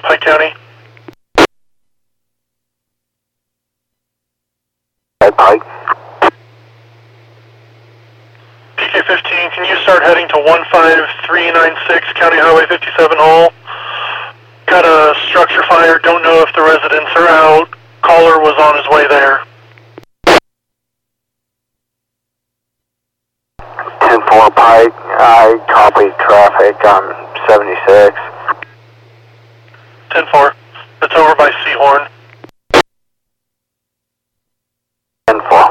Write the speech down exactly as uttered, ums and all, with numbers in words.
Pike County. Pike. P K fifteen, can you start heading to one five three nine six County Highway fifty-seven Hall? Got a structure fire, don't know if the residents are out. Caller was on his way there. ten four Pike, I copy traffic on seventy-six. ten four, that's over by Seahorn. ten four.